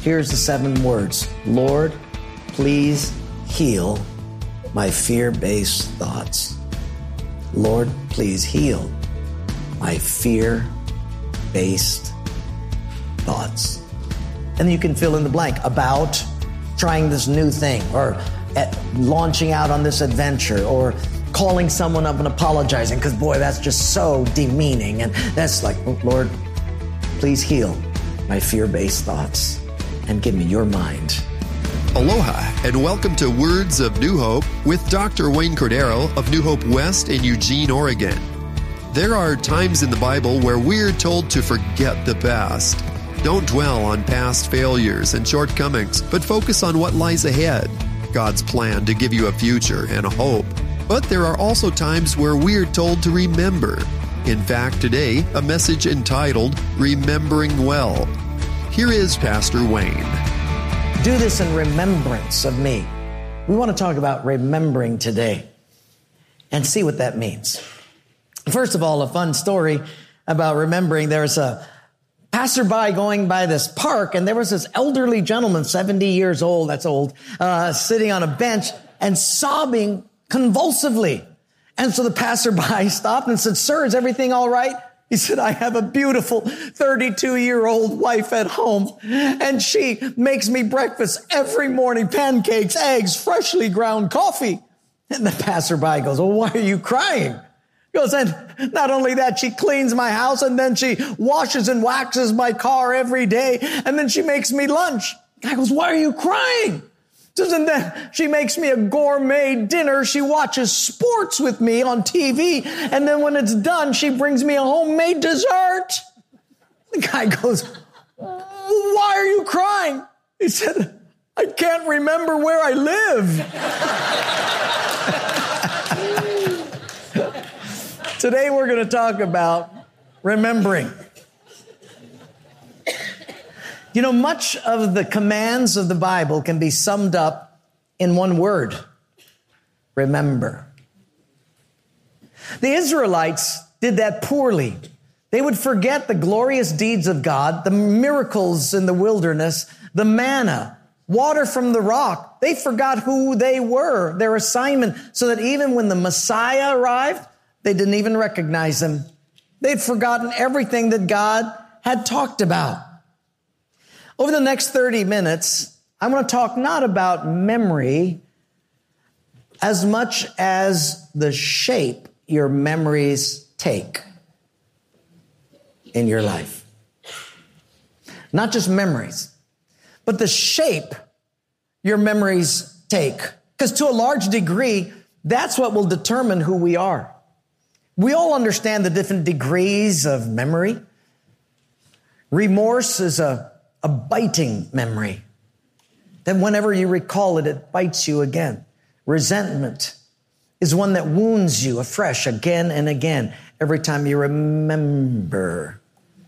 Here's the 7 words. Lord, please heal my fear-based thoughts. Lord, please heal my fear-based thoughts. And you can fill in the blank about trying this new thing, or launching out on this adventure, or calling someone up and apologizing, because boy, that's just so demeaning. And that's like, Lord, please heal my fear-based thoughts and give me your mind. Aloha, and welcome to Words of New Hope with Dr. Wayne Cordero of New Hope West in Eugene, Oregon. There are times in the Bible where we're told to forget the past. Don't dwell on past failures and shortcomings, but focus on what lies ahead, God's plan to give you a future and a hope. But there are also times where we're told to remember. In fact, today, a message entitled, Remembering Well. Here is Pastor Wayne. Do this in remembrance of me. We want to talk about remembering today and see what that means. First of all, a fun story about remembering. There's a passerby going by this park, and there was this elderly gentleman, 70 years old, that's old, sitting on a bench and sobbing convulsively. And so the passerby stopped and said, "Sir, is everything all right?" He said, "I have a beautiful 32-year-old wife at home, and she makes me breakfast every morning, pancakes, eggs, freshly ground coffee." And the passerby goes, "Well, why are you crying?" He goes, "And not only that, she cleans my house, and then she washes and waxes my car every day, and then she makes me lunch." The guy goes, "Why are you crying?" He says, "And then she makes me a gourmet dinner. She watches sports with me on TV, and then when it's done, she brings me a homemade dessert." The guy goes, "Why are you crying?" He said, "I can't remember where I live." Today we're going to talk about remembering. You know, much of the commands of the Bible can be summed up in one word: remember. The Israelites did that poorly. They would forget the glorious deeds of God, the miracles in the wilderness, the manna, water from the rock. They forgot who they were, their assignment, so that even when the Messiah arrived, they didn't even recognize him. They'd forgotten everything that God had talked about. Over the next 30 minutes, I want to talk not about memory as much as the shape your memories take in your life. Not just memories, but the shape your memories take. Because to a large degree, that's what will determine who we are. We all understand the different degrees of memory. Remorse is a biting memory. Then whenever you recall it, it bites you again. Resentment is one that wounds you afresh again and again every time you remember.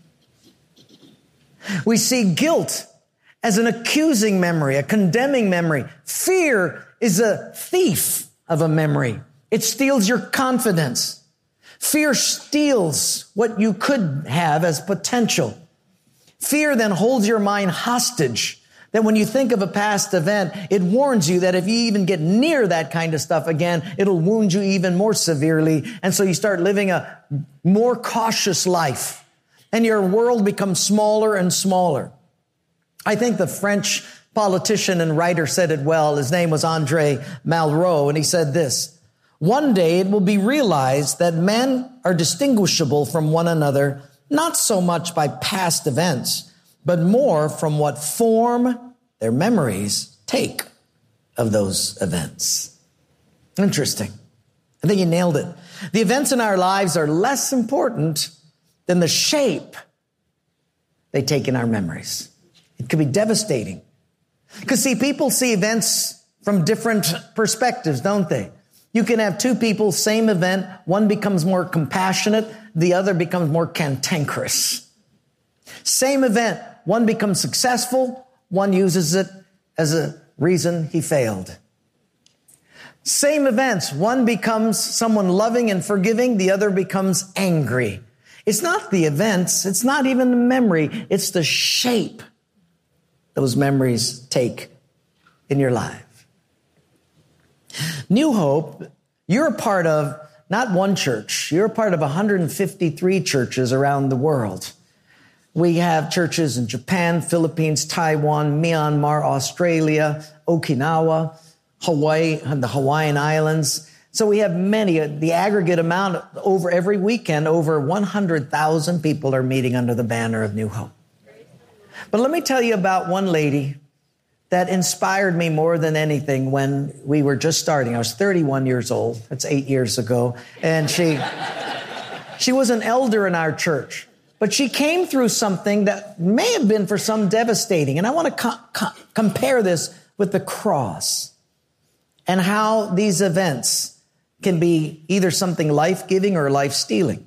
We see guilt as an accusing memory, a condemning memory. Fear is a thief of a memory. It steals your confidence. Fear steals what you could have as potential. Fear then holds your mind hostage, that when you think of a past event, it warns you that if you even get near that kind of stuff again, it'll wound you even more severely. And so you start living a more cautious life, and your world becomes smaller and smaller. I think the French politician and writer said it well. His name was André Malraux, and he said this: "One day it will be realized that men are distinguishable from one another, not so much by past events, but more from what form their memories take of those events." Interesting. I think he nailed it. The events in our lives are less important than the shape they take in our memories. It could be devastating. Because see, people see events from different perspectives, don't they? You can have two people, same event. One becomes more compassionate. The other becomes more cantankerous. Same event. One becomes successful. One uses it as a reason he failed. Same events. One becomes someone loving and forgiving. The other becomes angry. It's not the events. It's not even the memory. It's the shape those memories take in your life. New Hope, you're a part of not one church. You're a part of 153 churches around the world. We have churches in Japan, Philippines, Taiwan, Myanmar, Australia, Okinawa, Hawaii, and the Hawaiian Islands. So we have many, the aggregate amount over every weekend, over 100,000 people are meeting under the banner of New Hope. But let me tell you about one lady that inspired me more than anything when we were just starting. I was 31 years old. That's 8 years ago. And she was an elder in our church. But she came through something that may have been for some devastating. And I want to compare this with the cross and how these events can be either something life-giving or life-stealing.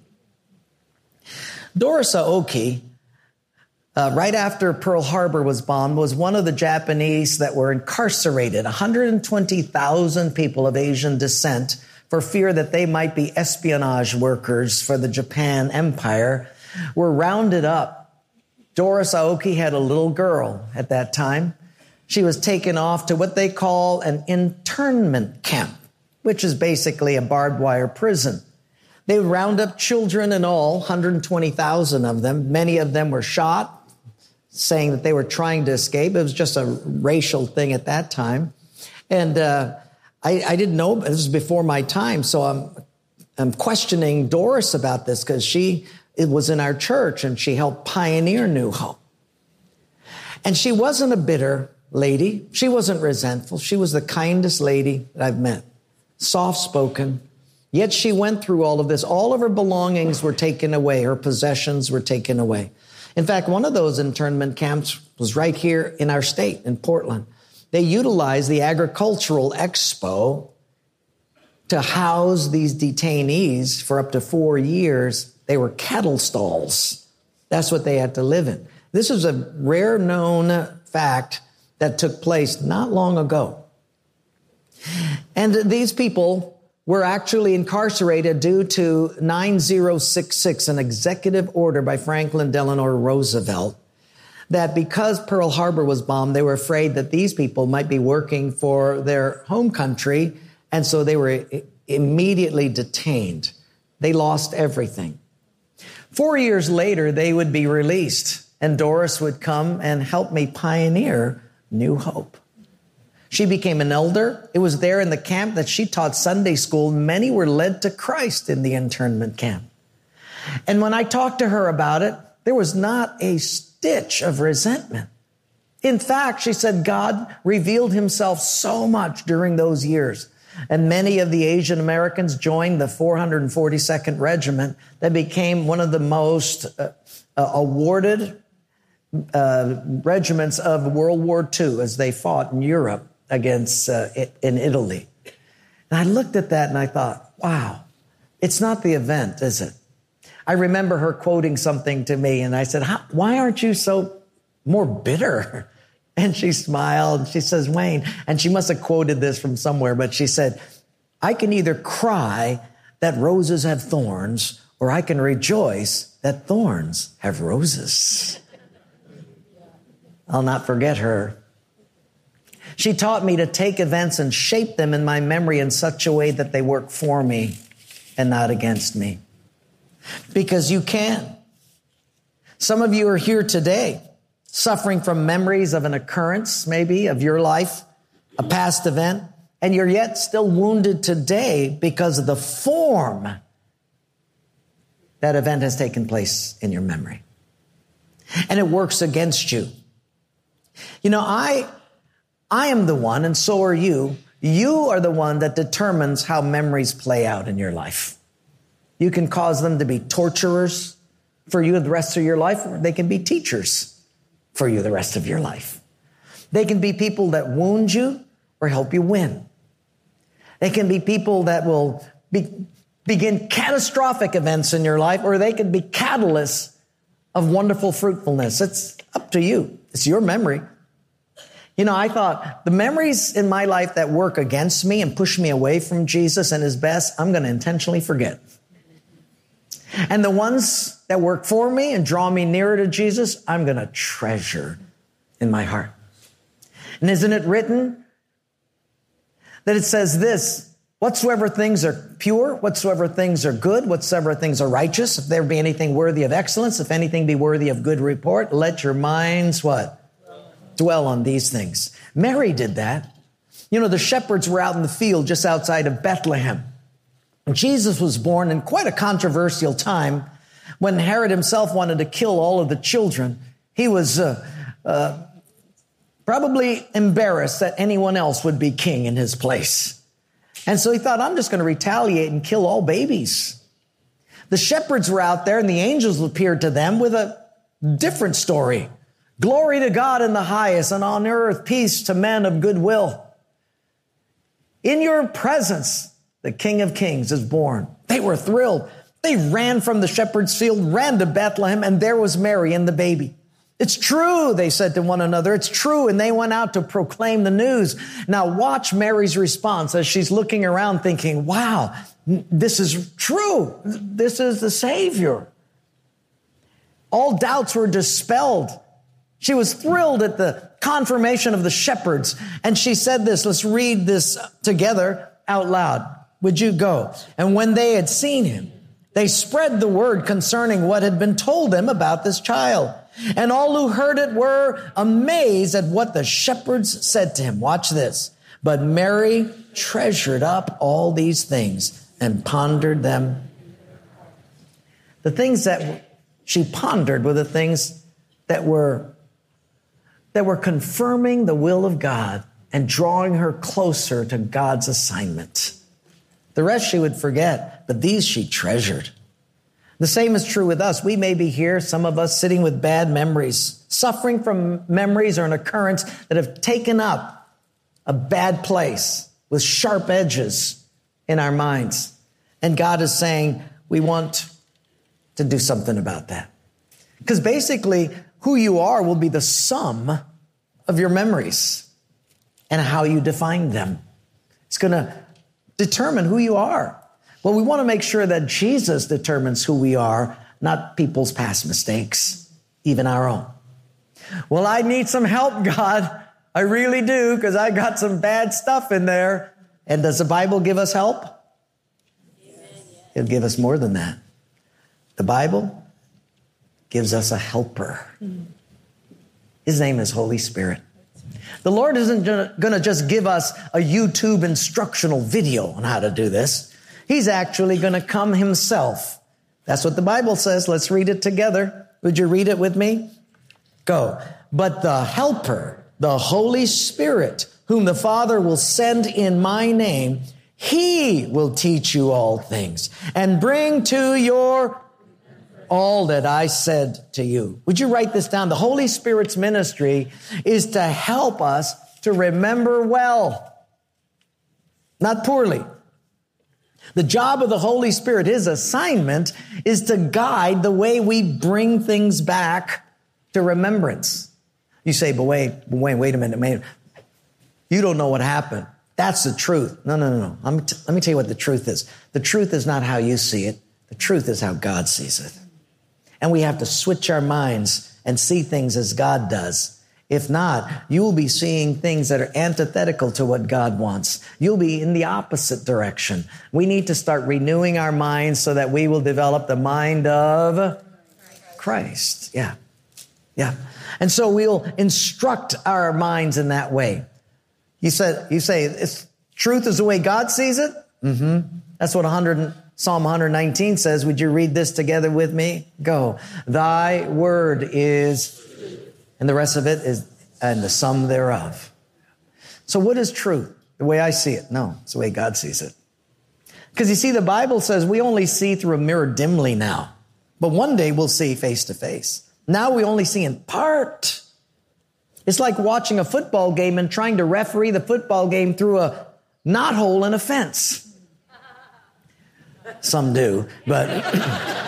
Doris Aoki, right after Pearl Harbor was bombed, was one of the Japanese that were incarcerated, 120,000 people of Asian descent, for fear that they might be espionage workers for the Japan Empire, were rounded up. Doris Aoki had a little girl at that time. She was taken off to what they call an internment camp, which is basically a barbed wire prison. They would round up children and all, 120,000 of them. Many of them were shot, saying that they were trying to escape. It was just a racial thing at that time. And I didn't know, this was before my time, so I'm questioning Doris about this because it was in our church and she helped pioneer New Hope. And she wasn't a bitter lady. She wasn't resentful. She was the kindest lady that I've met. Soft-spoken. Yet she went through all of this. All of her belongings were taken away. Her possessions were taken away. In fact, one of those internment camps was right here in our state, in Portland. They utilized the agricultural expo to house these detainees for up to 4 years. They were cattle stalls. That's what they had to live in. This is a rare known fact that took place not long ago. And these people were actually incarcerated due to 9066, an executive order by Franklin Delano Roosevelt, that because Pearl Harbor was bombed, they were afraid that these people might be working for their home country, and so they were immediately detained. They lost everything. 4 years later, they would be released, and Doris would come and help me pioneer New Hope. She became an elder. It was there in the camp that she taught Sunday school. Many were led to Christ in the internment camp. And when I talked to her about it, there was not a stitch of resentment. In fact, she said God revealed himself so much during those years. And many of the Asian Americans joined the 442nd Regiment that became one of the most awarded regiments of World War II as they fought in Europe against in Italy. And I looked at that and I thought, wow, it's not the event, is it? I remember her quoting something to me and I said, why aren't you so more bitter? And she smiled and she says, Wayne, and she must have quoted this from somewhere, but she said, I can either cry that roses have thorns or I can rejoice that thorns have roses. I'll not forget her. She taught me to take events and shape them in my memory in such a way that they work for me and not against me. Because you can. Some of you are here today suffering from memories of an occurrence, maybe, of your life, a past event, and you're yet still wounded today because of the form that event has taken place in your memory. And it works against you. You know, I am the one, and so are you. You are the one that determines how memories play out in your life. You can cause them to be torturers for you the rest of your life, or they can be teachers for you the rest of your life. They can be people that wound you or help you win. They can be people that will begin catastrophic events in your life, or they can be catalysts of wonderful fruitfulness. It's up to you. It's your memory. You know, I thought the memories in my life that work against me and push me away from Jesus and his best, I'm going to intentionally forget. And the ones that work for me and draw me nearer to Jesus, I'm going to treasure in my heart. And isn't it written that it says this, whatsoever things are pure, whatsoever things are good, whatsoever things are righteous, if there be anything worthy of excellence, if anything be worthy of good report, let your minds what? Dwell on these things. Mary did that. You know, the shepherds were out in the field just outside of Bethlehem. And Jesus was born in quite a controversial time when Herod himself wanted to kill all of the children. He was probably embarrassed that anyone else would be king in his place. And so he thought, I'm just going to retaliate and kill all babies. The shepherds were out there and the angels appeared to them with a different story. Glory to God in the highest, and on earth peace to men of good will. In your presence, the King of Kings is born. They were thrilled. They ran from the shepherd's field, ran to Bethlehem, and there was Mary and the baby. It's true, they said to one another. It's true. And they went out to proclaim the news. Now watch Mary's response as she's looking around thinking, wow, this is true. This is the Savior. All doubts were dispelled. She was thrilled at the confirmation of the shepherds. And she said this, let's read this together out loud. Would you go? And when they had seen him, they spread the word concerning what had been told them about this child. And all who heard it were amazed at what the shepherds said to him. Watch this. But Mary treasured up all these things and pondered them. The things that she pondered were the things that were confirming the will of God and drawing her closer to God's assignment. The rest she would forget, but these she treasured. The same is true with us. We may be here, some of us sitting with bad memories, suffering from memories or an occurrence that have taken up a bad place with sharp edges in our minds. And God is saying, we want to do something about that. Because basically, who you are will be the sum of your memories and how you define them. It's going to determine who you are. Well, we want to make sure that Jesus determines who we are, not people's past mistakes, even our own. Well, I need some help, God. I really do, because I got some bad stuff in there. And does the Bible give us help? It'll give us more than that. The Bible gives us a helper. His name is Holy Spirit. The Lord isn't going to just give us a YouTube instructional video on how to do this. He's actually going to come himself. That's what the Bible says. Let's read it together. Would you read it with me? Go. But the helper, the Holy Spirit, whom the Father will send in my name, he will teach you all things and bring to your all that I said to you. Would you write this down? The Holy Spirit's ministry is to help us to remember well, not poorly. The job of the Holy Spirit, his assignment, is to guide the way we bring things back to remembrance. You say, but wait a minute. You don't know what happened. That's the truth. No. Let me tell you what the truth is. The truth is not how you see it. The truth is how God sees it. And we have to switch our minds and see things as God does. If not, you will be seeing things that are antithetical to what God wants. You'll be in the opposite direction. We need to start renewing our minds so that we will develop the mind of Christ. Yeah. And so we'll instruct our minds in that way. You say, truth is the way God sees it? Mm-hmm. That's what Psalm 119 says. Would you read this together with me? Go. Thy word is... And the rest of it is, and the sum thereof. So what is truth? The way I see it? No, it's the way God sees it. Because you see, the Bible says we only see through a mirror dimly now. But one day we'll see face to face. Now we only see in part. It's like watching a football game and trying to referee the football game through a knothole in a fence. Some do, but...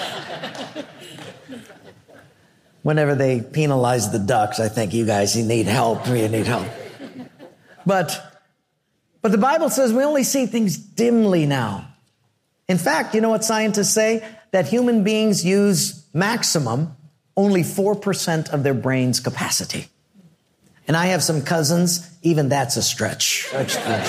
Whenever they penalize the Ducks, I think you need help. You need help. But the Bible says we only see things dimly now. In fact, you know what scientists say? That human beings use maximum only 4% of their brain's capacity. And I have some cousins, even that's a stretch. And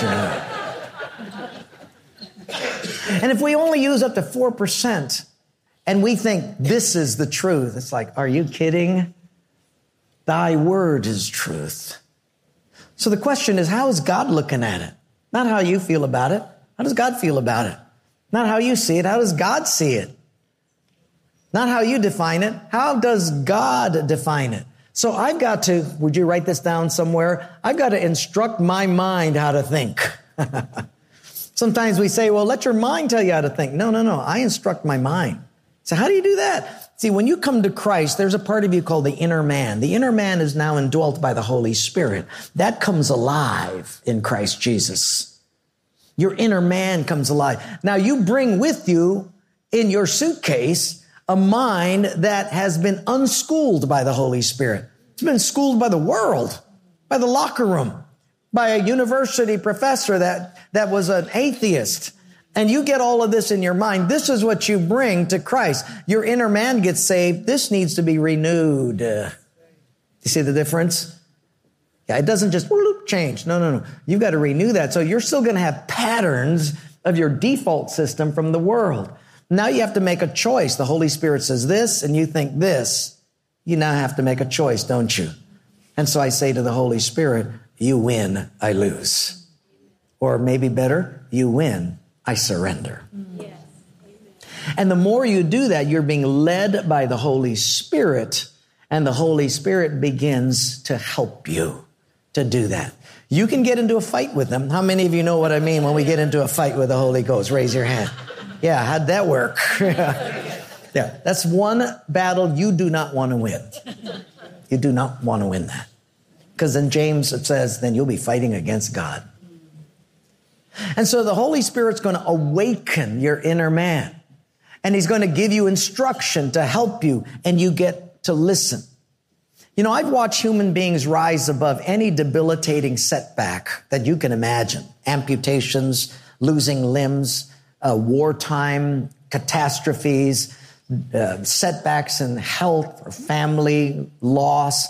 if we only use up to 4% and we think this is the truth, it's like, are you kidding? Thy word is truth. So the question is, how is God looking at it? Not how you feel about it. How does God feel about it? Not how you see it. How does God see it? Not how you define it. How does God define it? So I've got to, would you write this down somewhere? I've got to instruct my mind how to think. Sometimes we say, well, let your mind tell you how to think. No. I instruct my mind. So how do you do that? See, when you come to Christ, there's a part of you called the inner man. The inner man is now indwelt by the Holy Spirit. That comes alive in Christ Jesus. Your inner man comes alive. Now you bring with you in your suitcase a mind that has been unschooled by the Holy Spirit. It's been schooled by the world, by the locker room, by a university professor that was an atheist. And you get all of this in your mind. This is what you bring to Christ. Your inner man gets saved. This needs to be renewed. You see the difference? Yeah, it doesn't just change. No. You've got to renew that. So you're still going to have patterns of your default system from the world. Now you have to make a choice. The Holy Spirit says this, and you think this. You now have to make a choice, don't you? And so I say to the Holy Spirit, you win, I lose. Or maybe better, you win, I surrender. Yes. And the more you do that, you're being led by the Holy Spirit, and the Holy Spirit begins to help you to do that. You can get into a fight with them. How many of you know what I mean when we get into a fight with the Holy Ghost? Raise your hand. Yeah, how'd that work? Yeah, that's one battle you do not want to win. You do not want to win that. Because in James it says, then you'll be fighting against God. And so the Holy Spirit's going to awaken your inner man. And he's going to give you instruction to help you, and you get to listen. You know, I've watched human beings rise above any debilitating setback that you can imagine. Amputations, losing limbs, wartime catastrophes, setbacks in health or family loss.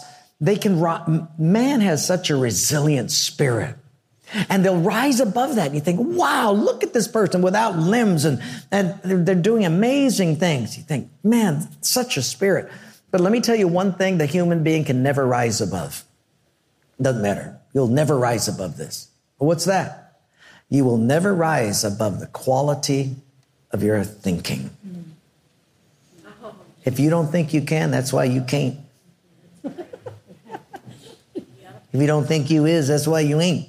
Man has such a resilient spirit. And they'll rise above that. And you think, wow, look at this person without limbs and they're doing amazing things. You think, man, such a spirit. But let me tell you one thing the human being can never rise above. Doesn't matter. You'll never rise above this. But what's that? You will never rise above the quality of your thinking. If you don't think you can, that's why you can't. If you don't think you is, that's why you ain't.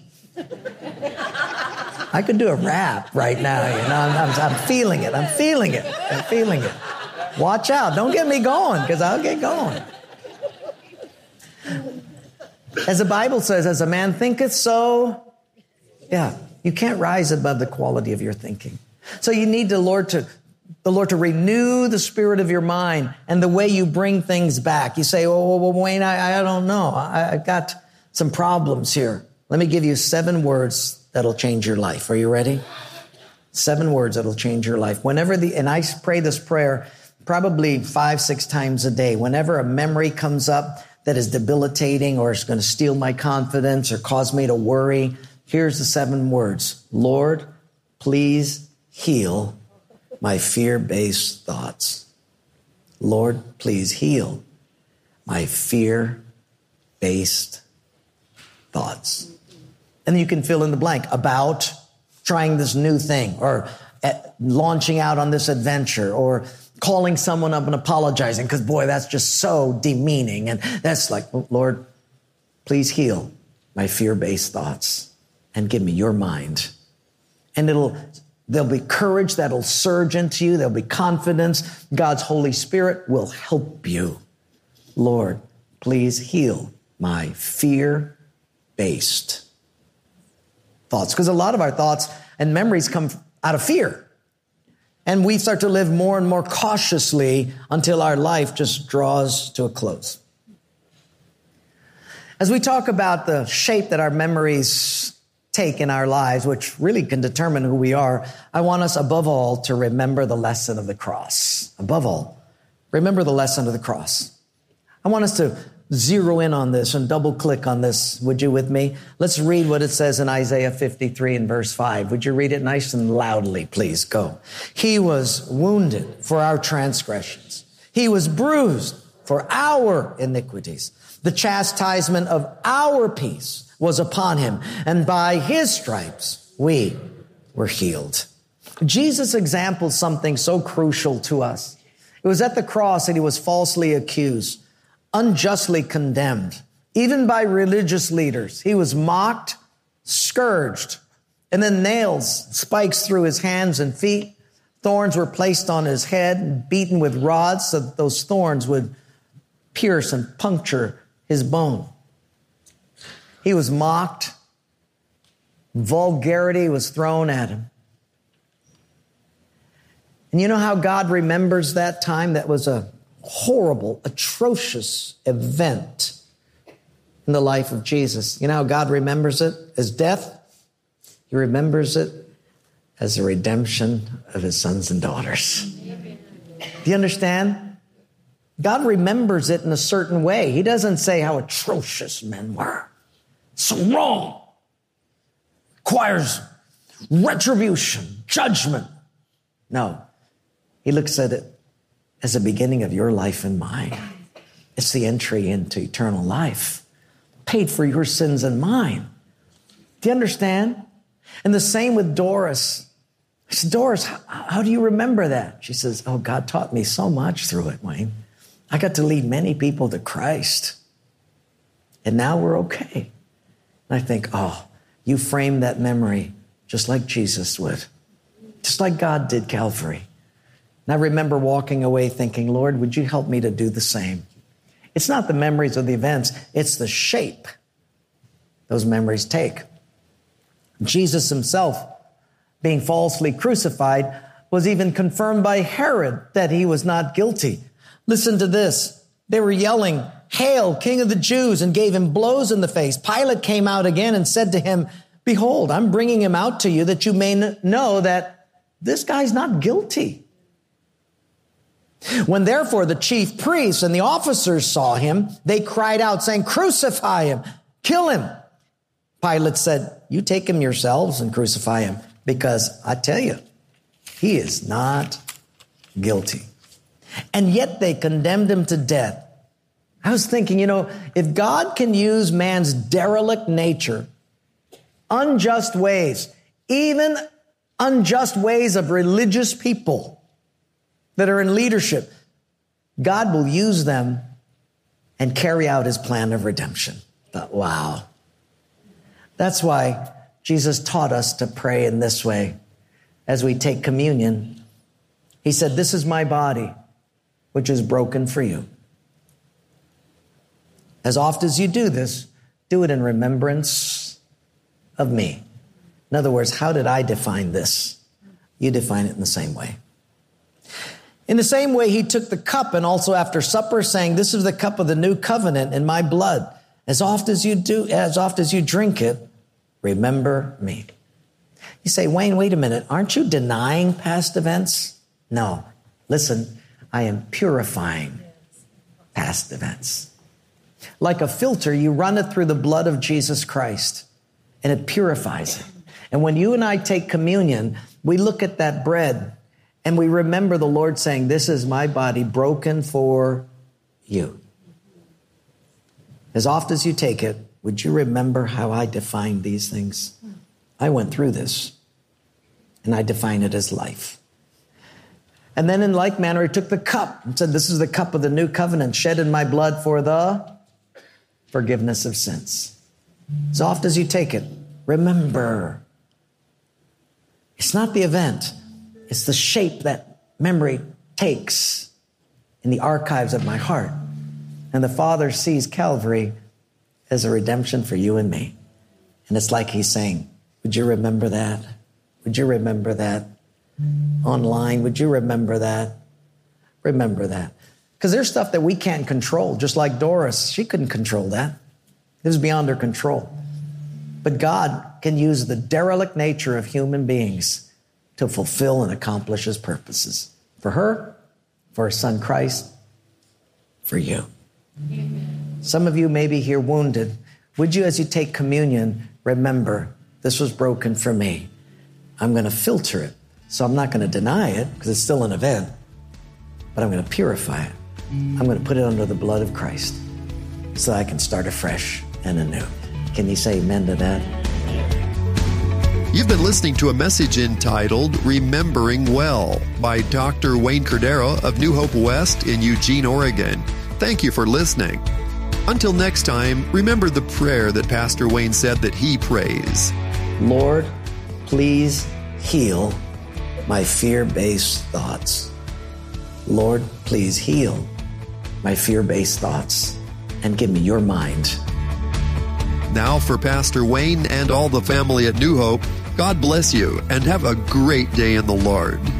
I could do a rap right now, you know. I'm feeling it. I'm feeling it. I'm feeling it. Watch out. Don't get me going, because I'll get going. As the Bible says, as a man thinketh, so, yeah, you can't rise above the quality of your thinking. So you need the Lord to renew the spirit of your mind and the way you bring things back. You say, oh, well, Wayne, I don't know. I've got some problems here. Let me give you 7 words that'll change your life. Are you ready? 7 words that'll change your life. And I pray this prayer probably 5-6 times a day. Whenever a memory comes up that is debilitating or is going to steal my confidence or cause me to worry, here's the 7 words. Lord, please heal my fear-based thoughts. Lord, please heal my fear-based thoughts. And you can fill in the blank about trying this new thing or launching out on this adventure or calling someone up and apologizing because, boy, that's just so demeaning. And that's like, Lord, please heal my fear-based thoughts and give me your mind. And there'll be courage that'll surge into you. There'll be confidence. God's Holy Spirit will help you. Lord, please heal my fear-based thoughts. Because a lot of our thoughts and memories come out of fear. And we start to live more and more cautiously until our life just draws to a close. As we talk about the shape that our memories take in our lives, which really can determine who we are, I want us above all to remember the lesson of the cross. Above all, remember the lesson of the cross. I want us to zero in on this and double click on this. Would you with me? Let's read what it says in Isaiah 53 and verse 5. Would you read it nice and loudly, please? Go. He was wounded for our transgressions. He was bruised for our iniquities. The chastisement of our peace was upon him, and by his stripes we were healed. Jesus' example is something so crucial to us. It was at the cross that he was falsely accused, unjustly condemned, even by religious leaders. He was mocked, scourged, and then nails, spikes through his hands and feet. Thorns were placed on his head and beaten with rods so that those thorns would pierce and puncture his bone. He was mocked. Vulgarity was thrown at him. And you know how God remembers that time? That was a horrible, atrocious event in the life of Jesus. You know how God remembers it? As death? He remembers it as the redemption of his sons and daughters. Do you understand? God remembers it in a certain way. He doesn't say how atrocious men were. So wrong. Requires retribution, judgment. No. He looks at it as the beginning of your life and mine. It's the entry into eternal life. Paid for your sins and mine. Do you understand? And the same with Doris. I said, Doris, how do you remember that? She says, oh, God taught me so much through it, Wayne. I got to lead many people to Christ. And now we're okay. And I think, oh, you framed that memory just like Jesus would. Just like God did Calvary. And I remember walking away thinking, Lord, would you help me to do the same? It's not the memories of the events. It's the shape those memories take. Jesus himself, being falsely crucified, was even confirmed by Herod that he was not guilty. Listen to this. They were yelling, "Hail, King of the Jews," and gave him blows in the face. Pilate came out again and said to him, "Behold, I'm bringing him out to you that you may know that this guy's not guilty." When therefore the chief priests and the officers saw him, they cried out saying, "Crucify him, kill him." Pilate said, "You take him yourselves and crucify him, because I tell you, he is not guilty." And yet they condemned him to death. I was thinking, if God can use man's derelict nature, unjust ways, even unjust ways of religious people that are in leadership, God will use them and carry out his plan of redemption. But wow. That's why Jesus taught us to pray in this way as we take communion. He said, "This is my body, which is broken for you. As oft as you do this, do it in remembrance of me." In other words, how did I define this? You define it in the same way. In the same way, he took the cup and also after supper saying, "This is the cup of the new covenant in my blood. As oft as you drink it, remember me." You say, "Wayne, wait a minute. Aren't you denying past events?" No. Listen, I am purifying past events. Like a filter, you run it through the blood of Jesus Christ and it purifies it. And when you and I take communion, we look at that bread and we remember the Lord saying, "This is my body broken for you." As oft as you take it, would you remember how I defined these things? I went through this and I define it as life. And then in like manner, he took the cup and said, "This is the cup of the new covenant shed in my blood for the forgiveness of sins." As oft as you take it, remember. It's not the event. It's the shape that memory takes in the archives of my heart. And the Father sees Calvary as a redemption for you and me. And it's like he's saying, would you remember that? Would you remember that? Online, would you remember that? Remember that. Because there's stuff that we can't control, just like Doris. She couldn't control that. It was beyond her control. But God can use the derelict nature of human beings to fulfill and accomplish his purposes. For her, for her son Christ, for you. Amen. Some of you may be here wounded. Would you, as you take communion, remember, this was broken for me. I'm going to filter it. So I'm not going to deny it because it's still an event, but I'm going to purify it. I'm going to put it under the blood of Christ so I can start afresh and anew. Can you say amen to that? You've been listening to a message entitled Remembering Well by Dr. Wayne Cordeiro of New Hope West in Eugene, Oregon. Thank you for listening. Until next time, remember the prayer that Pastor Wayne said that he prays. Lord, please heal my fear-based thoughts. Lord, please heal my fear-based thoughts and give me your mind. Now for Pastor Wayne and all the family at New Hope, God bless you and have a great day in the Lord.